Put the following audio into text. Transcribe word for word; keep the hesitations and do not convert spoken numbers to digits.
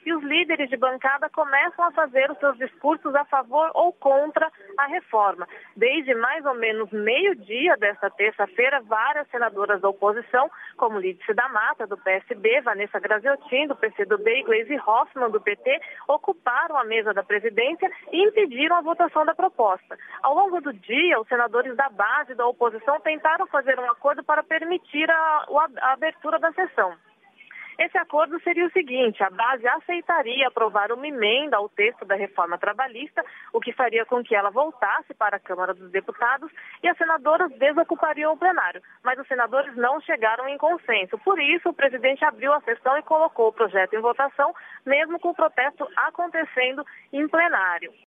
e os líderes de bancada começam a fazer os seus discursos a favor ou contra a reforma. Desde mais ou menos meio-dia desta terça-feira, várias senadoras da oposição, como Lídice da Mata, do P S B, Vanessa Graziotin, do P C do B e Gleisi Hoffmann, do P T, ocuparam a mesa da presidência e impediram a votação da proposta. Ao longo do dia, os senadores da base da oposição tentaram fazer um acordo para permitir a, a abertura da sessão. Esse acordo seria o seguinte: a base aceitaria aprovar uma emenda ao texto da reforma trabalhista, o que faria com que ela voltasse para a Câmara dos Deputados e as senadoras desocupariam o plenário. Mas os senadores não chegaram em consenso. Por isso, o presidente abriu a sessão e colocou o projeto em votação, mesmo com o protesto acontecendo em plenário.